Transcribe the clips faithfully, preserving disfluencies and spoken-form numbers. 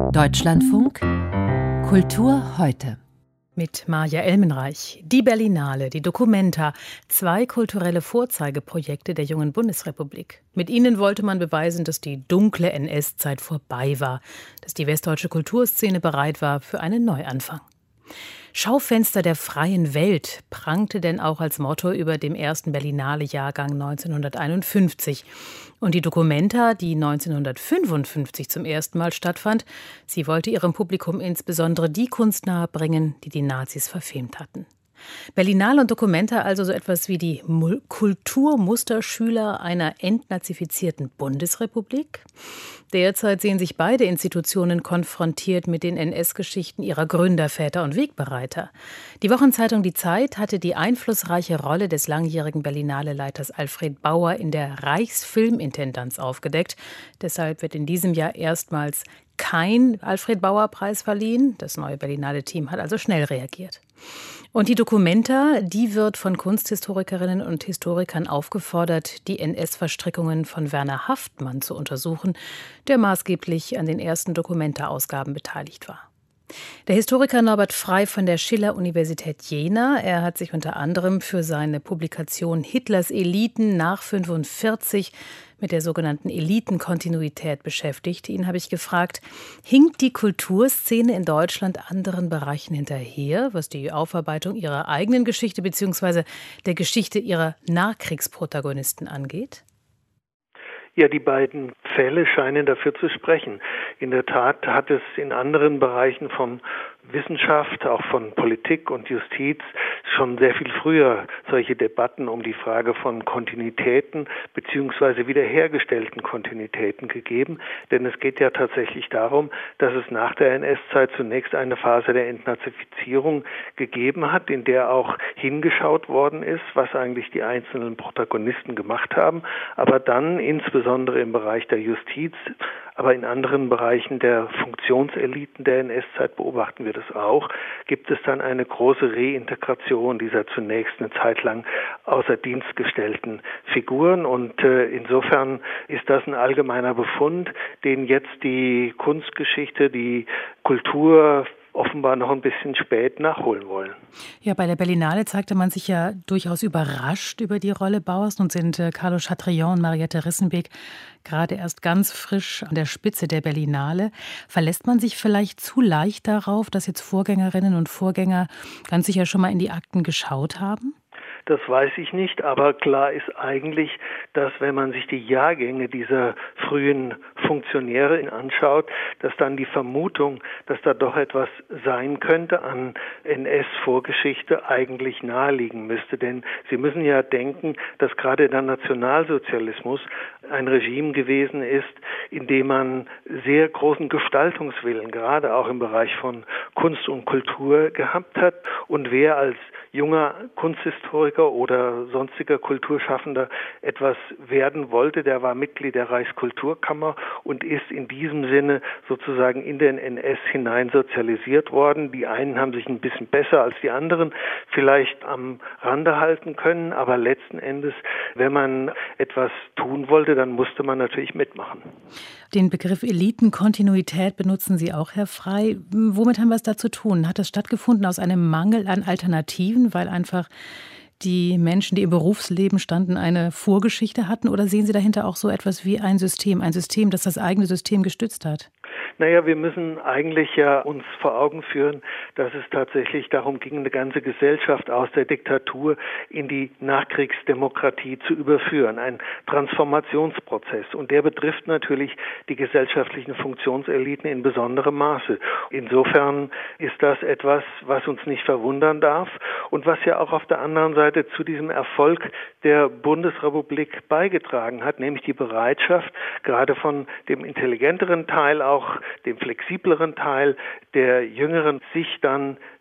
Deutschlandfunk Kultur heute. Mit Maja Elmenreich. Die Berlinale, die Documenta, zwei kulturelle Vorzeigeprojekte der jungen Bundesrepublik. Mit ihnen wollte man beweisen, dass die dunkle N S-Zeit vorbei war, dass die westdeutsche Kulturszene bereit war für einen Neuanfang. Schaufenster der freien Welt prangte denn auch als Motto über dem ersten Berlinale-Jahrgang neunzehnhunderteinundfünfzig. Und die Documenta, die neunzehnhundertfünfundfünfzig zum ersten Mal stattfand, sie wollte ihrem Publikum insbesondere die Kunst nahebringen, die die Nazis verfemt hatten. Berlinale und Documenta also so etwas wie die Kulturmusterschüler einer entnazifizierten Bundesrepublik? Derzeit sehen sich beide Institutionen konfrontiert mit den N S-Geschichten ihrer Gründerväter und Wegbereiter. Die Wochenzeitung Die Zeit hatte die einflussreiche Rolle des langjährigen Berlinale-Leiters Alfred Bauer in der Reichsfilmintendanz aufgedeckt. Deshalb wird in diesem Jahr erstmals kein Alfred-Bauer-Preis verliehen. Das neue Berlinale-Team hat also schnell reagiert. Und die Documenta, die wird von Kunsthistorikerinnen und Historikern aufgefordert, die N S-Verstrickungen von Werner Haftmann zu untersuchen, der maßgeblich an den ersten Documenta-Ausgaben beteiligt war. Der Historiker Norbert Frey von der Schiller-Universität Jena, er hat sich unter anderem für seine Publikation Hitlers Eliten nach fünfundvierzig mit der sogenannten Elitenkontinuität beschäftigt. Ihn habe ich gefragt, hinkt die Kulturszene in Deutschland anderen Bereichen hinterher, was die Aufarbeitung ihrer eigenen Geschichte bzw. der Geschichte ihrer Nachkriegsprotagonisten angeht? Ja, die beiden Fälle scheinen dafür zu sprechen. In der Tat hat es in anderen Bereichen von Wissenschaft, auch von Politik und Justiz schon sehr viel früher solche Debatten um die Frage von Kontinuitäten bzw. wiederhergestellten Kontinuitäten gegeben. Denn es geht ja tatsächlich darum, dass es nach der N S-Zeit zunächst eine Phase der Entnazifizierung gegeben hat, in der auch hingeschaut worden ist, was eigentlich die einzelnen Protagonisten gemacht haben, aber dann insbesondere im Bereich der Justiz, aber in anderen Bereichen der Funktionseliten der N S-Zeit beobachten wir das auch, gibt es dann eine große Reintegration dieser zunächst eine Zeit lang außer Dienst gestellten Figuren. Und äh, insofern ist das ein allgemeiner Befund, den jetzt die Kunstgeschichte, die Kultur offenbar noch ein bisschen spät nachholen wollen. Ja, bei der Berlinale zeigte man sich ja durchaus überrascht über die Rolle Bauers. Nun sind äh, Carlo Chatrian und Mariette Rissenbeek gerade erst ganz frisch an der Spitze der Berlinale. Verlässt man sich vielleicht zu leicht darauf, dass jetzt Vorgängerinnen und Vorgänger ganz sicher schon mal in die Akten geschaut haben? Das weiß ich nicht, aber klar ist eigentlich, dass wenn man sich die Jahrgänge dieser frühen Funktionäre anschaut, dass dann die Vermutung, dass da doch etwas sein könnte an N S-Vorgeschichte eigentlich naheliegen müsste. Denn Sie müssen ja denken, dass gerade der Nationalsozialismus ein Regime gewesen ist, in dem man sehr großen Gestaltungswillen, gerade auch im Bereich von Kunst und Kultur gehabt hat. Und wer als junger Kunsthistoriker oder sonstiger Kulturschaffender etwas werden wollte, der war Mitglied der Reichskulturkammer und ist in diesem Sinne sozusagen in den N S hinein sozialisiert worden. Die einen haben sich ein bisschen besser als die anderen vielleicht am Rande halten können, aber letzten Endes, wenn man etwas tun wollte, dann musste man natürlich mitmachen. Den Begriff Elitenkontinuität benutzen Sie auch, Herr Frey. Womit haben wir es da zu tun? Hat das stattgefunden aus einem Mangel an Alternativen, weil einfach die Menschen, die im Berufsleben standen, eine Vorgeschichte hatten? Oder sehen Sie dahinter auch so etwas wie ein System, ein System, das das eigene System gestützt hat? Naja, wir müssen eigentlich ja uns vor Augen führen, dass es tatsächlich darum ging, eine ganze Gesellschaft aus der Diktatur in die Nachkriegsdemokratie zu überführen. Ein Transformationsprozess. Und der betrifft natürlich die gesellschaftlichen Funktionseliten in besonderem Maße. Insofern ist das etwas, was uns nicht verwundern darf und was ja auch auf der anderen Seite zu diesem Erfolg der Bundesrepublik beigetragen hat, nämlich die Bereitschaft, gerade von dem intelligenteren Teil, auch dem flexibleren Teil der Jüngeren, sich dann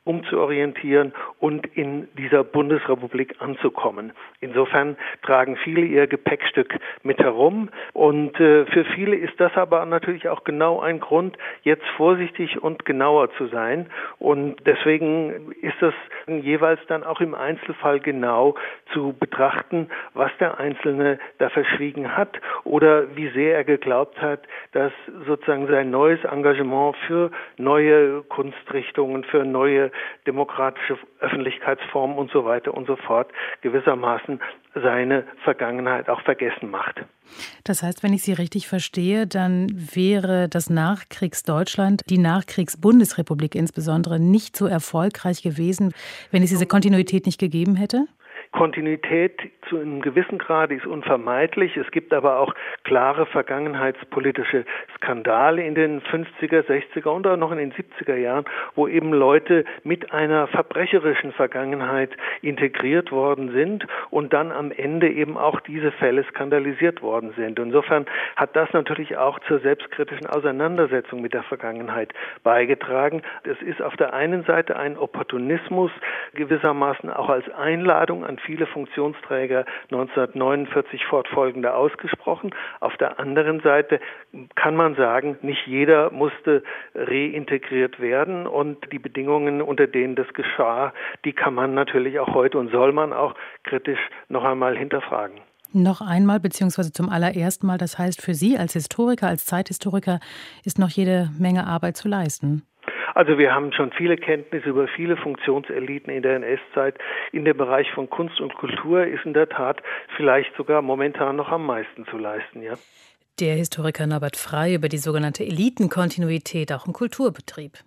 umzuorientieren und in dieser Bundesrepublik anzukommen. Insofern tragen viele ihr Gepäckstück mit herum und äh, für viele ist das aber natürlich auch genau ein Grund, jetzt vorsichtig und genauer zu sein und deswegen ist das jeweils dann auch im Einzelfall genau zu betrachten, was der Einzelne da verschwiegen hat oder wie sehr er geglaubt hat, dass sozusagen sein neues Engagement für neue Kunstrichtungen, für neue demokratische Öffentlichkeitsformen und so weiter und so fort gewissermaßen seine Vergangenheit auch vergessen macht. Das heißt, wenn ich Sie richtig verstehe, dann wäre das Nachkriegsdeutschland, die Nachkriegsbundesrepublik insbesondere, nicht so erfolgreich gewesen, wenn es diese Kontinuität nicht gegeben hätte? Kontinuität zu einem gewissen Grad ist unvermeidlich. Es gibt aber auch klare vergangenheitspolitische Skandale in den fünfziger, sechziger und auch noch in den siebziger Jahren, wo eben Leute mit einer verbrecherischen Vergangenheit integriert worden sind und dann am Ende eben auch diese Fälle skandalisiert worden sind. Insofern hat das natürlich auch zur selbstkritischen Auseinandersetzung mit der Vergangenheit beigetragen. Es ist auf der einen Seite ein Opportunismus, gewissermaßen auch als Einladung an viele Funktionsträger neunzehnhundertneunundvierzig fortfolgende ausgesprochen. Auf der anderen Seite kann man sagen, nicht jeder musste reintegriert werden und die Bedingungen, unter denen das geschah, die kann man natürlich auch heute und soll man auch kritisch noch einmal hinterfragen. Noch einmal, beziehungsweise zum allerersten Mal, das heißt für Sie als Historiker, als Zeithistoriker, ist noch jede Menge Arbeit zu leisten. Also wir haben schon viele Kenntnisse über viele Funktionseliten in der N S-Zeit. In dem Bereich von Kunst und Kultur ist in der Tat vielleicht sogar momentan noch am meisten zu leisten, ja. Der Historiker Norbert Frey über die sogenannte Elitenkontinuität auch im Kulturbetrieb.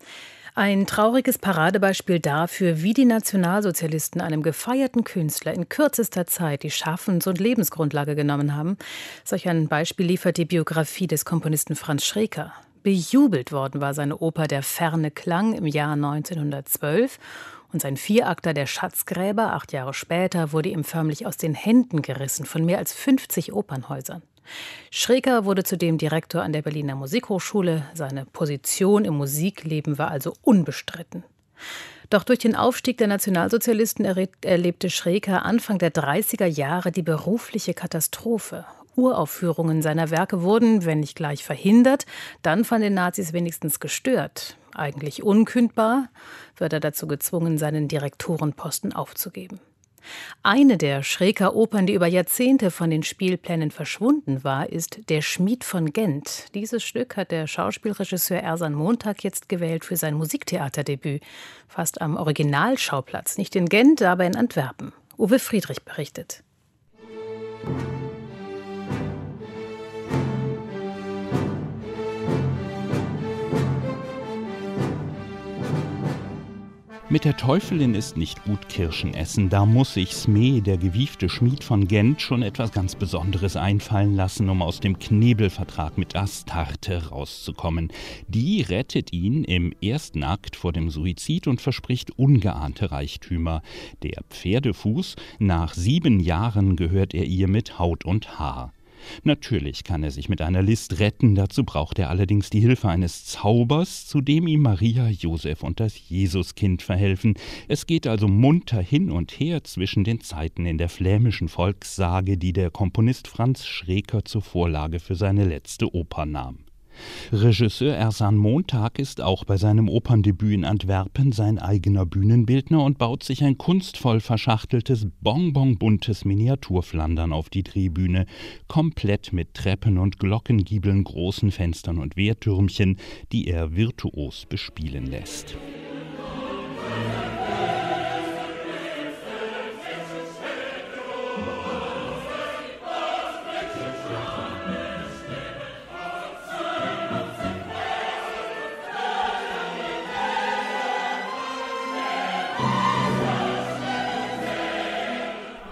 Ein trauriges Paradebeispiel dafür, wie die Nationalsozialisten einem gefeierten Künstler in kürzester Zeit die Schaffens- und Lebensgrundlage genommen haben. Solch ein Beispiel liefert die Biografie des Komponisten Franz Schreker. Bejubelt worden war seine Oper Der ferne Klang im Jahr neunzehnhundertzwölf und sein Vierakter Der Schatzgräber, acht Jahre später, wurde ihm förmlich aus den Händen gerissen von mehr als fünfzig Opernhäusern. Schreker wurde zudem Direktor an der Berliner Musikhochschule. Seine Position im Musikleben war also unbestritten. Doch durch den Aufstieg der Nationalsozialisten erlebte Schreker Anfang der dreißiger Jahre die berufliche Katastrophe. Uraufführungen seiner Werke wurden, wenn nicht gleich verhindert, dann von den Nazis wenigstens gestört. Eigentlich unkündbar, wird er dazu gezwungen, seinen Direktorenposten aufzugeben. Eine der Schreker Opern, die über Jahrzehnte von den Spielplänen verschwunden war, ist Der Schmied von Gent. Dieses Stück hat der Schauspielregisseur Ersan Montag jetzt gewählt für sein Musiktheaterdebüt. Fast am Originalschauplatz, nicht in Gent, aber in Antwerpen. Uwe Friedrich berichtet. Mit der Teufelin ist nicht gut Kirschen essen, da muss sich Smee, der gewiefte Schmied von Gent, schon etwas ganz Besonderes einfallen lassen, um aus dem Knebelvertrag mit Astarte rauszukommen. Die rettet ihn im ersten Akt vor dem Suizid und verspricht ungeahnte Reichtümer. Der Pferdefuß, nach sieben Jahren gehört er ihr mit Haut und Haar. Natürlich kann er sich mit einer List retten, dazu braucht er allerdings die Hilfe eines Zaubers, zu dem ihm Maria, Josef und das Jesuskind verhelfen. Es geht also munter hin und her zwischen den Zeiten in der flämischen Volkssage, die der Komponist Franz Schreker zur Vorlage für seine letzte Oper nahm. Regisseur Ersan Montag ist auch bei seinem Operndebüt in Antwerpen sein eigener Bühnenbildner und baut sich ein kunstvoll verschachteltes, bonbonbuntes Miniaturflandern auf die Drehbühne, komplett mit Treppen und Glockengiebeln, großen Fenstern und Wehrtürmchen, die er virtuos bespielen lässt.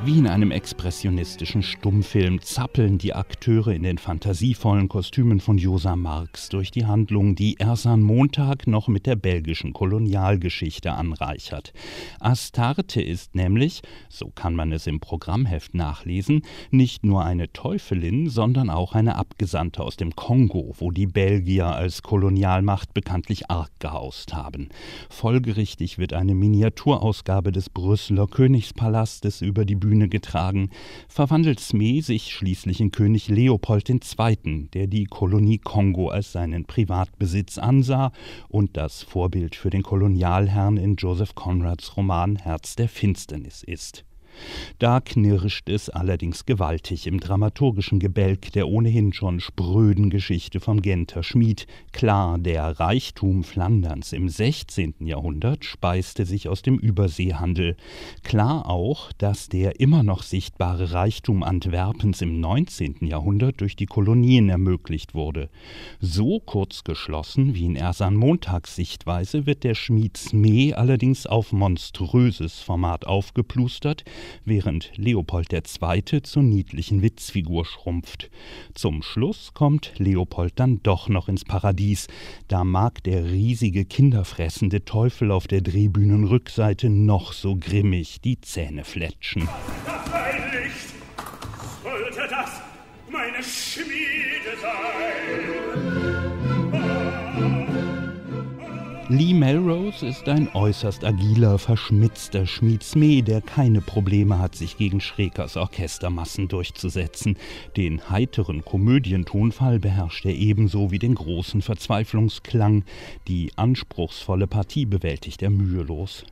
Wie in einem expressionistischen Stummfilm zappeln die Akteure in den fantasievollen Kostümen von Josa Marx durch die Handlung, die Ersan Montag noch mit der belgischen Kolonialgeschichte anreichert. Astarte ist nämlich, so kann man es im Programmheft nachlesen, nicht nur eine Teufelin, sondern auch eine Abgesandte aus dem Kongo, wo die Belgier als Kolonialmacht bekanntlich arg gehaust haben. Folgerichtig wird eine Miniaturausgabe des Brüsseler Königspalastes über die Bühne getragen, verwandelt Smee sich schließlich in König Leopold der Zweite., der die Kolonie Kongo als seinen Privatbesitz ansah und das Vorbild für den Kolonialherrn in Joseph Conrads Roman Herz der Finsternis ist. Da knirscht es allerdings gewaltig im dramaturgischen Gebälk der ohnehin schon spröden Geschichte vom Genter Schmied. Klar, der Reichtum Flanderns im sechzehnten. Jahrhundert speiste sich aus dem Überseehandel. Klar auch, dass der immer noch sichtbare Reichtum Antwerpens im neunzehnten. Jahrhundert durch die Kolonien ermöglicht wurde. So kurz geschlossen wie in Ersan Montags Sichtweise wird der Schmied Smee allerdings auf monströses Format aufgeplustert, während Leopold der Zweite. Zur niedlichen Witzfigur schrumpft. Zum Schluss kommt Leopold dann doch noch ins Paradies. Da mag der riesige kinderfressende Teufel auf der Drehbühnenrückseite noch so grimmig die Zähne fletschen. Das ein Licht, sollte das meine Schmiede sein? Lee Melrose ist ein äußerst agiler, verschmitzter Schmied Smee, der keine Probleme hat, sich gegen Schrekers Orchestermassen durchzusetzen. Den heiteren Komödientonfall beherrscht er ebenso wie den großen Verzweiflungsklang. Die anspruchsvolle Partie bewältigt er mühelos.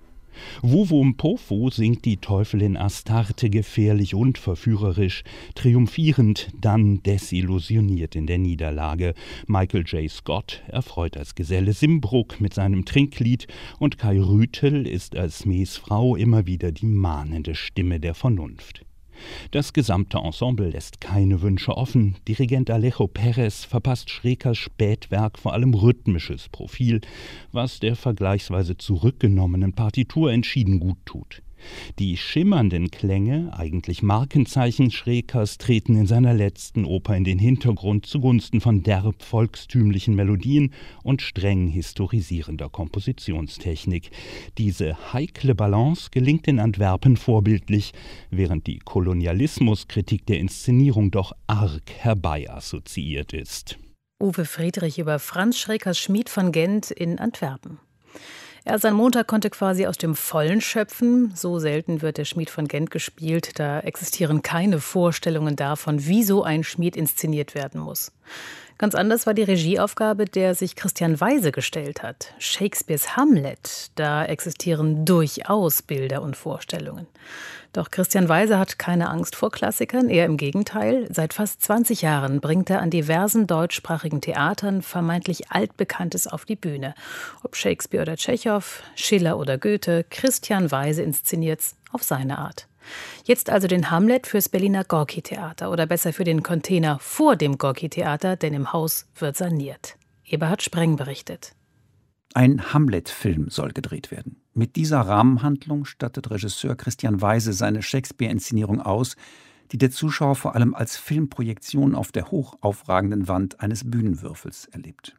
Wuwumpofu singt die Teufelin Astarte gefährlich und verführerisch, triumphierend, dann desillusioniert in der Niederlage. Michael J. Scott erfreut als Geselle Simbruck mit seinem Trinklied und Kai Rüthel ist als Smees Frau immer wieder die mahnende Stimme der Vernunft. Das gesamte Ensemble lässt keine Wünsche offen. Dirigent Alejo Perez verpasst Schrekers Spätwerk vor allem rhythmisches Profil, was der vergleichsweise zurückgenommenen Partitur entschieden gut tut. Die schimmernden Klänge, eigentlich Markenzeichen Schrekers, treten in seiner letzten Oper in den Hintergrund zugunsten von derb volkstümlichen Melodien und streng historisierender Kompositionstechnik. Diese heikle Balance gelingt in Antwerpen vorbildlich, während die Kolonialismuskritik der Inszenierung doch arg herbeiassoziiert ist. Uwe Friedrich über Franz Schrekers Schmied von Gent in Antwerpen. Ersan Montag konnte quasi aus dem Vollen schöpfen. So selten wird der Schmied von Gent gespielt. Da existieren keine Vorstellungen davon, wie so ein Schmied inszeniert werden muss. Ganz anders war die Regieaufgabe, der sich Christian Weise gestellt hat. Shakespeares Hamlet, da existieren durchaus Bilder und Vorstellungen. Doch Christian Weise hat keine Angst vor Klassikern, eher im Gegenteil. Seit fast zwanzig Jahren bringt er an diversen deutschsprachigen Theatern vermeintlich Altbekanntes auf die Bühne. Ob Shakespeare oder Tschechow, Schiller oder Goethe, Christian Weise inszeniert's auf seine Art. Jetzt also den Hamlet fürs Berliner Gorki-Theater oder besser für den Container vor dem Gorki-Theater, denn im Haus wird saniert. Eberhard Spreng berichtet. Ein Hamlet-Film soll gedreht werden. Mit dieser Rahmenhandlung stattet Regisseur Christian Weise seine Shakespeare-Inszenierung aus, die der Zuschauer vor allem als Filmprojektion auf der hochaufragenden Wand eines Bühnenwürfels erlebt.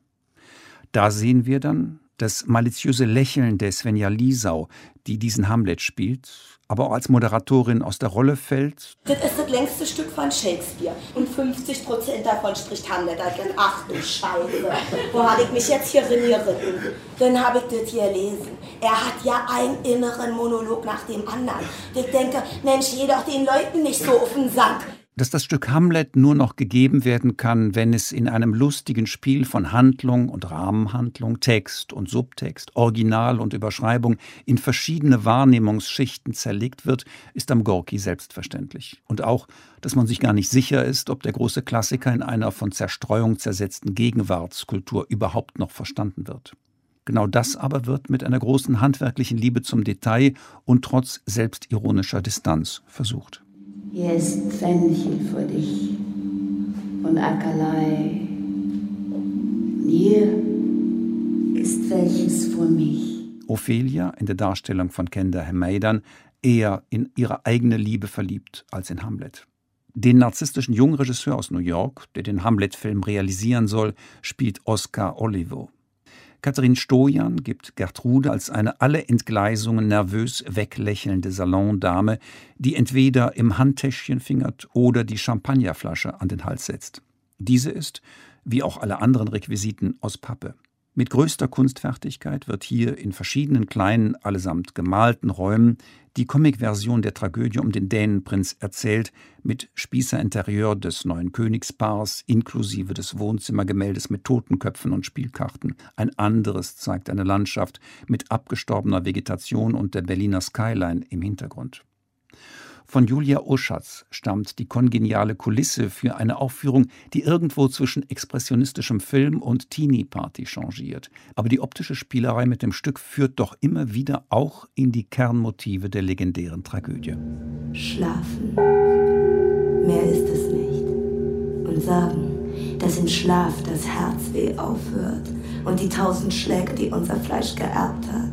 Da sehen wir dann das maliziöse Lächeln der Svenja Liesau, die diesen Hamlet spielt, aber auch als Moderatorin aus der Rolle fällt. Das ist das längste Stück von Shakespeare und fünfzig Prozent davon spricht Hamlet. Ach du Scheiße, wo habe ich mich jetzt hier reingeritten? Dann habe ich das hier gelesen. Er hat ja einen inneren Monolog nach dem anderen. Ich denke, Mensch, geh doch den Leuten nicht so auf den Sack. Dass das Stück Hamlet nur noch gegeben werden kann, wenn es in einem lustigen Spiel von Handlung und Rahmenhandlung, Text und Subtext, Original und Überschreibung in verschiedene Wahrnehmungsschichten zerlegt wird, ist am Gorki selbstverständlich. Und auch, dass man sich gar nicht sicher ist, ob der große Klassiker in einer von Zerstreuung zersetzten Gegenwartskultur überhaupt noch verstanden wird. Genau das aber wird mit einer großen handwerklichen Liebe zum Detail und trotz selbstironischer Distanz versucht. Hier ist Fenchel für dich und Ackerlei. Hier ist welches für mich. Ophelia, in der Darstellung von Kender Hemmedan, eher in ihre eigene Liebe verliebt als in Hamlet. Den narzisstischen jungen Regisseur aus New York, der den Hamlet-Film realisieren soll, spielt Oscar Olivo. Katharine Stojan gibt Gertrude als eine alle Entgleisungen nervös weglächelnde Salondame, die entweder im Handtäschchen fingert oder die Champagnerflasche an den Hals setzt. Diese ist, wie auch alle anderen Requisiten, aus Pappe. Mit größter Kunstfertigkeit wird hier in verschiedenen kleinen, allesamt gemalten Räumen die Comic-Version der Tragödie um den Dänenprinz erzählt, mit Spießerinterieur des neuen Königspaars inklusive des Wohnzimmergemäldes mit Totenköpfen und Spielkarten. Ein anderes zeigt eine Landschaft mit abgestorbener Vegetation und der Berliner Skyline im Hintergrund. Von Julia Oschatz stammt die kongeniale Kulisse für eine Aufführung, die irgendwo zwischen expressionistischem Film und Teenie-Party changiert. Aber die optische Spielerei mit dem Stück führt doch immer wieder auch in die Kernmotive der legendären Tragödie. Schlafen. Mehr ist es nicht. Und sagen, dass im Schlaf das Herzweh aufhört und die tausend Schläge, die unser Fleisch geerbt hat.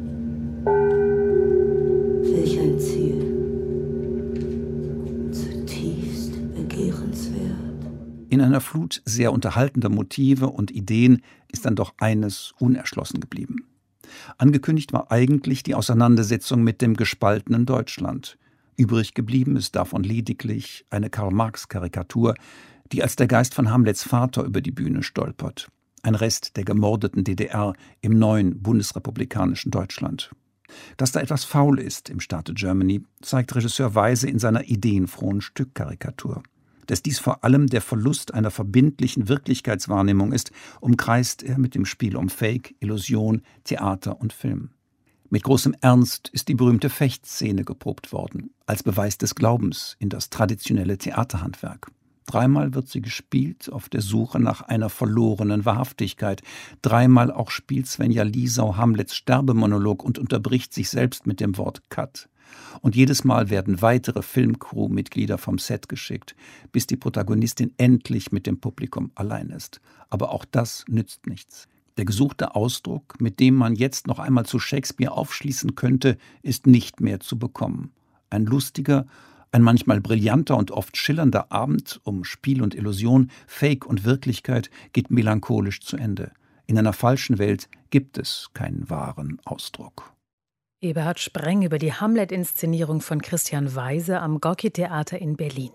Welch ein Ziel. In einer Flut sehr unterhaltender Motive und Ideen ist dann doch eines unerschlossen geblieben. Angekündigt war eigentlich die Auseinandersetzung mit dem gespaltenen Deutschland. Übrig geblieben ist davon lediglich eine Karl-Marx-Karikatur, die als der Geist von Hamlets Vater über die Bühne stolpert. Ein Rest der gemordeten D D R im neuen bundesrepublikanischen Deutschland. Dass da etwas faul ist im Staate Germany, zeigt Regisseur Weise in seiner ideenfrohen Stückkarikatur. Dass dies vor allem der Verlust einer verbindlichen Wirklichkeitswahrnehmung ist, umkreist er mit dem Spiel um Fake, Illusion, Theater und Film. Mit großem Ernst ist die berühmte Fechtszene geprobt worden, als Beweis des Glaubens in das traditionelle Theaterhandwerk. Dreimal wird sie gespielt auf der Suche nach einer verlorenen Wahrhaftigkeit. Dreimal auch spielt Svenja Liesau Hamlets Sterbemonolog und unterbricht sich selbst mit dem Wort Cut. Und jedes Mal werden weitere Filmcrew-Mitglieder vom Set geschickt, bis die Protagonistin endlich mit dem Publikum allein ist. Aber auch das nützt nichts. Der gesuchte Ausdruck, mit dem man jetzt noch einmal zu Shakespeare aufschließen könnte, ist nicht mehr zu bekommen. Ein lustiger, ein manchmal brillanter und oft schillernder Abend um Spiel und Illusion, Fake und Wirklichkeit geht melancholisch zu Ende. In einer falschen Welt gibt es keinen wahren Ausdruck. Eberhard Spreng über die Hamlet-Inszenierung von Christian Weise am Gorki-Theater in Berlin.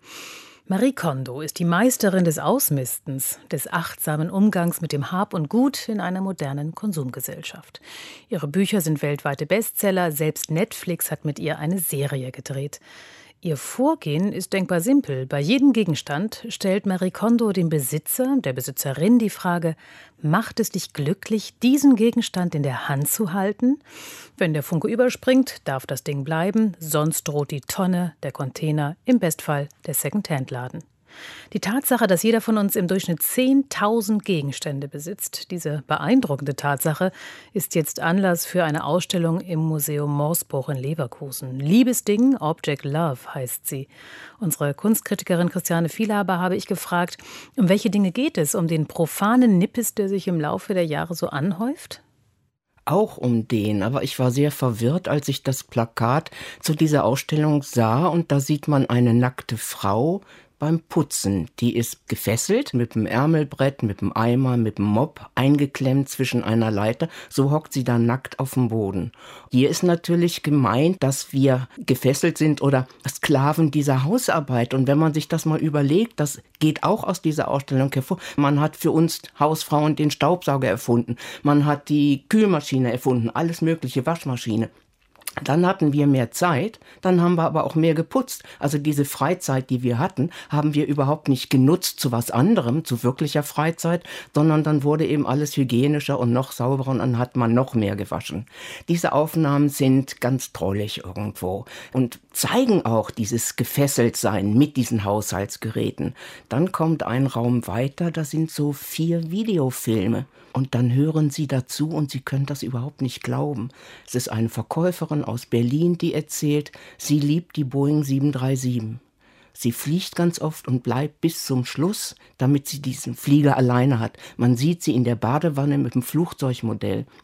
Marie Kondo ist die Meisterin des Ausmistens, des achtsamen Umgangs mit dem Hab und Gut in einer modernen Konsumgesellschaft. Ihre Bücher sind weltweite Bestseller, selbst Netflix hat mit ihr eine Serie gedreht. Ihr Vorgehen ist denkbar simpel. Bei jedem Gegenstand stellt Marie Kondo dem Besitzer, der Besitzerin die Frage: Macht es dich glücklich, diesen Gegenstand in der Hand zu halten? Wenn der Funke überspringt, darf das Ding bleiben, sonst droht die Tonne, der Container, im Bestfall der Second-Hand-Laden. Die Tatsache, dass jeder von uns im Durchschnitt zehntausend Gegenstände besitzt, diese beeindruckende Tatsache, ist jetzt Anlass für eine Ausstellung im Museum Morsbruch in Leverkusen. Liebesding, Object Love heißt sie. Unsere Kunstkritikerin Christiane Vielhaber habe ich gefragt, um welche Dinge geht es? Um den profanen Nippes, der sich im Laufe der Jahre so anhäuft? Auch um den, aber ich war sehr verwirrt, als ich das Plakat zu dieser Ausstellung sah, und da sieht man eine nackte Frau beim Putzen. Die ist gefesselt mit dem Ärmelbrett, mit dem Eimer, mit dem Mopp, eingeklemmt zwischen einer Leiter. So hockt sie da nackt auf dem Boden. Hier ist natürlich gemeint, dass wir gefesselt sind oder Sklaven dieser Hausarbeit. Und wenn man sich das mal überlegt, das geht auch aus dieser Ausstellung hervor. Man hat für uns Hausfrauen den Staubsauger erfunden. Man hat die Kühlmaschine erfunden, alles mögliche, Waschmaschine. Dann hatten wir mehr Zeit, dann haben wir aber auch mehr geputzt. Also diese Freizeit, die wir hatten, haben wir überhaupt nicht genutzt zu was anderem, zu wirklicher Freizeit, sondern dann wurde eben alles hygienischer und noch sauberer und dann hat man noch mehr gewaschen. Diese Aufnahmen sind ganz drollig irgendwo und zeigen auch dieses Gefesseltsein mit diesen Haushaltsgeräten. Dann kommt ein Raum weiter, da sind so vier Videofilme. Und dann hören Sie dazu und Sie können das überhaupt nicht glauben. Es ist eine Verkäuferin aus Berlin, die erzählt, sie liebt die Boeing sieben drei sieben. Sie fliegt ganz oft und bleibt bis zum Schluss, damit sie diesen Flieger alleine hat. Man sieht sie in der Badewanne mit dem Flugzeugmodell.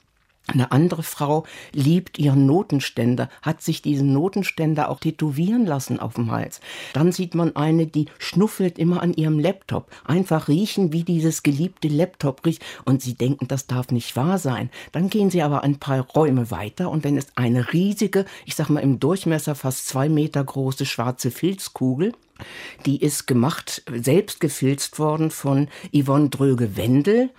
Eine andere Frau liebt ihren Notenständer, hat sich diesen Notenständer auch tätowieren lassen auf dem Hals. Dann sieht man eine, die schnuffelt immer an ihrem Laptop. Einfach riechen, wie dieses geliebte Laptop riecht. Und sie denken, das darf nicht wahr sein. Dann gehen sie aber ein paar Räume weiter und dann ist eine riesige, ich sag mal im Durchmesser fast zwei Meter große schwarze Filzkugel. Die ist gemacht, selbst gefilzt worden von Yvonne Dröge-Wendel.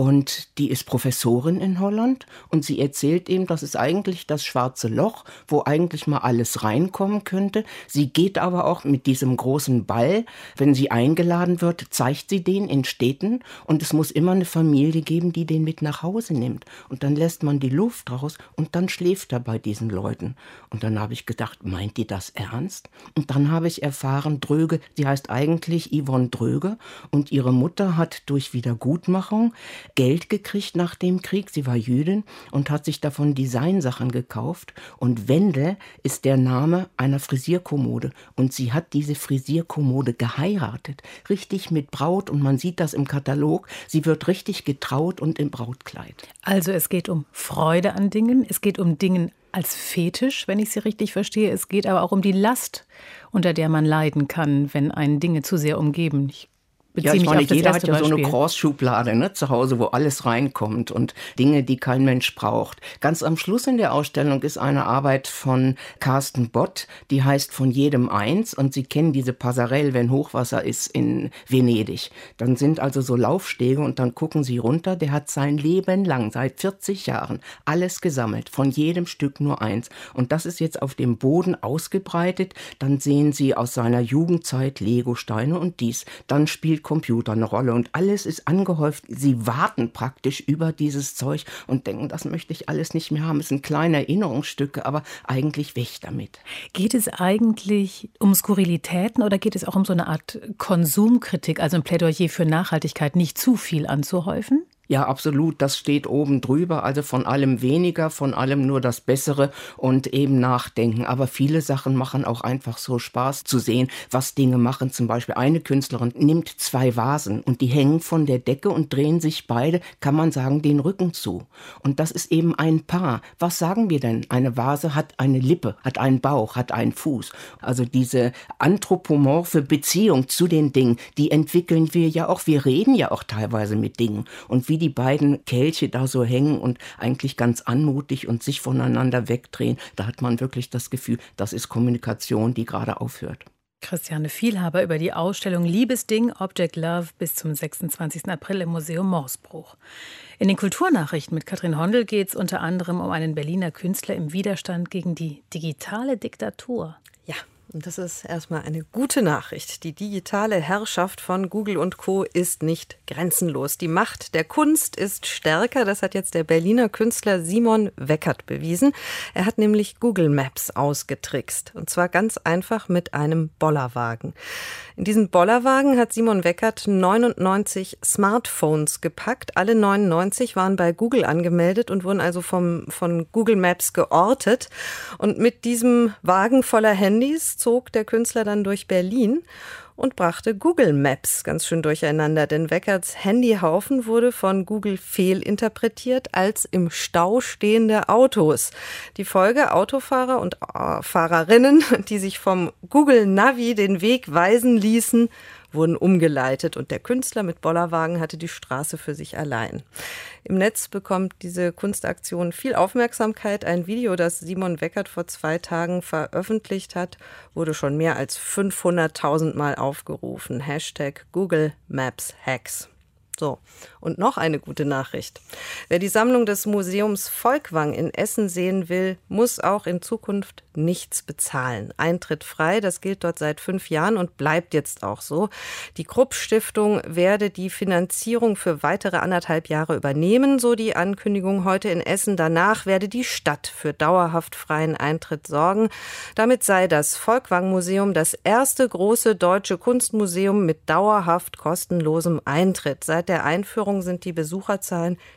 Und die ist Professorin in Holland und sie erzählt ihm, das ist eigentlich das schwarze Loch, wo eigentlich mal alles reinkommen könnte. Sie geht aber auch mit diesem großen Ball, wenn sie eingeladen wird, zeigt sie den in Städten und es muss immer eine Familie geben, die den mit nach Hause nimmt. Und dann lässt man die Luft raus und dann schläft er bei diesen Leuten. Und dann habe ich gedacht, meint die das ernst? Und dann habe ich erfahren, Dröge, sie heißt eigentlich Yvonne Dröge und ihre Mutter hat durch Wiedergutmachung Geld gekriegt nach dem Krieg. Sie war Jüdin und hat sich davon Designsachen gekauft. Und Wendel ist der Name einer Frisierkommode. Und sie hat diese Frisierkommode geheiratet. Richtig mit Braut. Und man sieht das im Katalog. Sie wird richtig getraut und im Brautkleid. Also es geht um Freude an Dingen. Es geht um Dingen als Fetisch, wenn ich Sie richtig verstehe. Es geht aber auch um die Last, unter der man leiden kann, wenn einen Dinge zu sehr umgeben. Ich Ja, ich meine, jeder hat ja so eine Cross-Schublade, ne, zu Hause, wo alles reinkommt und Dinge, die kein Mensch braucht. Ganz am Schluss in der Ausstellung ist eine Arbeit von Carsten Bott, die heißt Von jedem eins und Sie kennen diese Passerelle, wenn Hochwasser ist in Venedig. Dann sind also so Laufstege und dann gucken Sie runter, der hat sein Leben lang, seit vierzig Jahren, alles gesammelt, von jedem Stück nur eins. Und das ist jetzt auf dem Boden ausgebreitet, dann sehen Sie aus seiner Jugendzeit Legosteine und dies. Dann spielt Computer eine Rolle und alles ist angehäuft. Sie warten praktisch über dieses Zeug und denken, das möchte ich alles nicht mehr haben. Es sind kleine Erinnerungsstücke, aber eigentlich weg damit. Geht es eigentlich um Skurrilitäten oder geht es auch um so eine Art Konsumkritik, also ein Plädoyer für Nachhaltigkeit, nicht zu viel anzuhäufen? Ja, absolut. Das steht oben drüber. Also von allem weniger, von allem nur das Bessere und eben nachdenken. Aber viele Sachen machen auch einfach so Spaß zu sehen, was Dinge machen. Zum Beispiel eine Künstlerin nimmt zwei Vasen und die hängen von der Decke und drehen sich beide, kann man sagen, den Rücken zu. Und das ist eben ein Paar. Was sagen wir denn? Eine Vase hat eine Lippe, hat einen Bauch, hat einen Fuß. Also diese anthropomorphe Beziehung zu den Dingen, die entwickeln wir ja auch. Wir reden ja auch teilweise mit Dingen. Und wie die beiden Kelche da so hängen und eigentlich ganz anmutig und sich voneinander wegdrehen, da hat man wirklich das Gefühl, das ist Kommunikation, die gerade aufhört. Christiane Vielhaber über die Ausstellung Liebesding, Object Love bis zum sechsundzwanzigsten April im Museum Morsbruch. In den Kulturnachrichten mit Katrin Hondel geht es unter anderem um einen Berliner Künstler im Widerstand gegen die digitale Diktatur. Ja. Und das ist erstmal eine gute Nachricht. Die digitale Herrschaft von Google und Co. ist nicht grenzenlos. Die Macht der Kunst ist stärker. Das hat jetzt der Berliner Künstler Simon Weckert bewiesen. Er hat nämlich Google Maps ausgetrickst. Und zwar ganz einfach mit einem Bollerwagen. In diesen Bollerwagen hat Simon Weckert neunundneunzig Smartphones gepackt. Alle neunundneunzig waren bei Google angemeldet und wurden also vom, von Google Maps geortet. Und mit diesem Wagen voller Handys zog der Künstler dann durch Berlin und brachte Google Maps ganz schön durcheinander, denn Weckerts Handyhaufen wurde von Google fehlinterpretiert als im Stau stehende Autos. Die Folge: Autofahrer und äh, Fahrerinnen, die sich vom Google Navi den Weg weisen ließen, wurden umgeleitet und der Künstler mit Bollerwagen hatte die Straße für sich allein. Im Netz bekommt diese Kunstaktion viel Aufmerksamkeit. Ein Video, das Simon Weckert vor zwei Tagen veröffentlicht hat, wurde schon mehr als fünfhunderttausend Mal aufgerufen. Hashtag Google Maps Hacks. So, und noch eine gute Nachricht. Wer die Sammlung des Museums Volkwang in Essen sehen will, muss auch in Zukunft nichts bezahlen. Eintritt frei, das gilt dort seit fünf Jahren und bleibt jetzt auch so. Die Krupp-Stiftung werde die Finanzierung für weitere anderthalb Jahre übernehmen, so die Ankündigung heute in Essen. Danach werde die Stadt für dauerhaft freien Eintritt sorgen. Damit sei das Volkwang-Museum das erste große deutsche Kunstmuseum mit dauerhaft kostenlosem Eintritt. Seit der Einführung sind die Besucherzahlen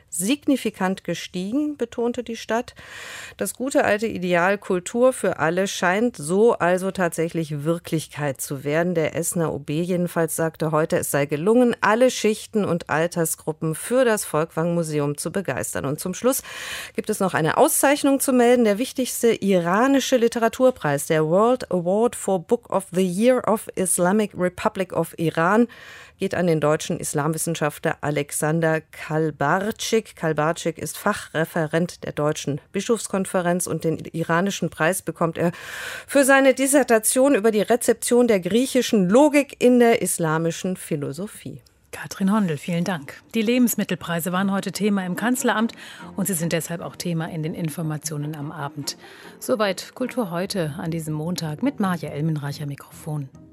signifikant gestiegen, betonte die Stadt. Das gute alte Ideal Kultur für alle scheint so also tatsächlich Wirklichkeit zu werden. Der Essener O B jedenfalls sagte heute, es sei gelungen, alle Schichten und Altersgruppen für das Folkwang-Museum zu begeistern. Und zum Schluss gibt es noch eine Auszeichnung zu melden. Der wichtigste iranische Literaturpreis, der World Award for Book of the Year of Islamic Republic of Iran, geht an den deutschen Islamwissenschaftler Alexander Kalbarczyk. Kalbarczyk ist Fachreferent der Deutschen Bischofskonferenz und den iranischen Preis bekommt er für seine Dissertation über die Rezeption der griechischen Logik in der islamischen Philosophie. Katrin Hondel, vielen Dank. Die Lebensmittelpreise waren heute Thema im Kanzleramt und sie sind deshalb auch Thema in den Informationen am Abend. Soweit Kultur heute an diesem Montag mit Maja Elmenreicher Mikrofon.